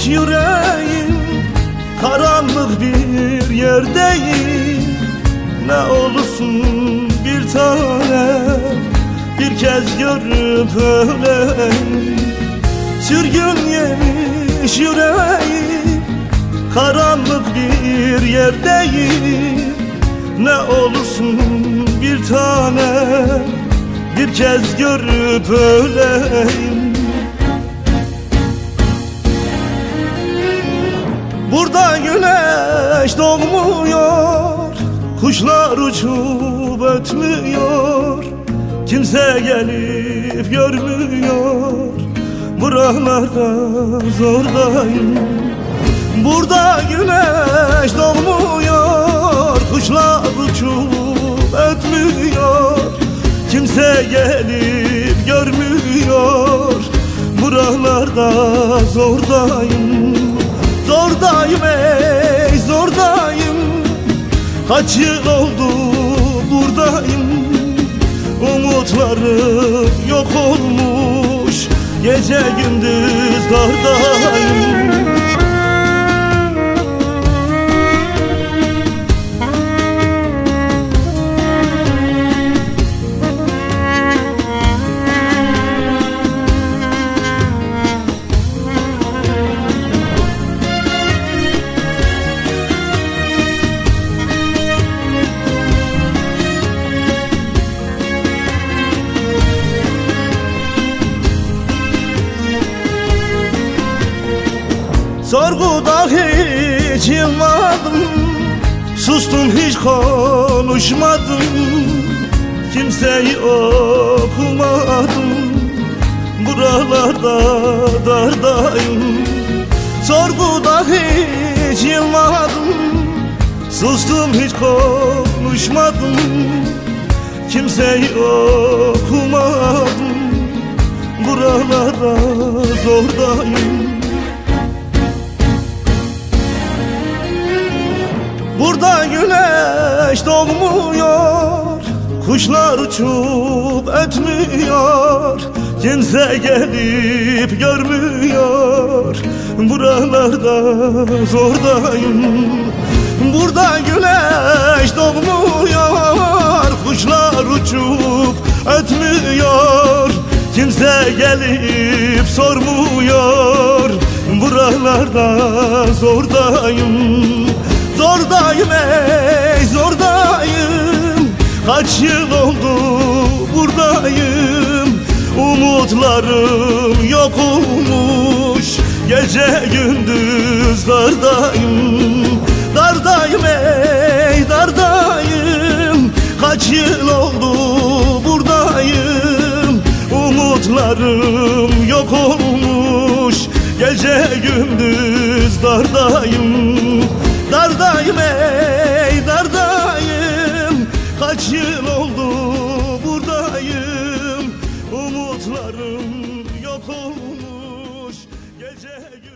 gelmiş yüreğim, karanlık bir yerdeyim. Ne olursun bir tane, bir kez görüp öleyim. Sürgün yemiş yüreğim, karanlık bir yerdeyim. Ne olursun bir tane, bir kez görüp öleyim. Burada güneş doğmuyor, kuşlar uçup ötmüyor. Kimse gelip görmüyor, buralarda zordayım. Burada güneş doğmuyor, kuşlar uçup ötmüyor. Kimse gelip görmüyor, buralarda zordayım. Zordayım ey zordayım, kaç yıl oldu buradayım. Umutlarım yok olmuş, gece gündüz dardayım. Sorguda hiç yılmadım, sustum hiç konuşmadım. Kimseyi okumadım, buralarda dardayım. Sorguda hiç yılmadım, sustum hiç konuşmadım. Kimseyi okumadım, buralarda zordayım. Burada güneş doğmuyor, kuşlar uçup ötmüyor. Kimse gelip görmüyor, buralarda zordayım. Burada güneş doğmuyor, kuşlar uçup ötmüyor. Kimse gelip sormuyor, buralarda zordayım. Zordayım ey zordayım, kaç yıl oldu buradayım. Umutlarım yok olmuş, gece gündüz dardayım. Dardayım ey dardayım, kaç yıl oldu buradayım. Umutlarım yok olmuş, gece gündüz dardayım. Dardayım ey dardayım, kaç yıl oldu buradayım. Umutlarım yok olmuş, gece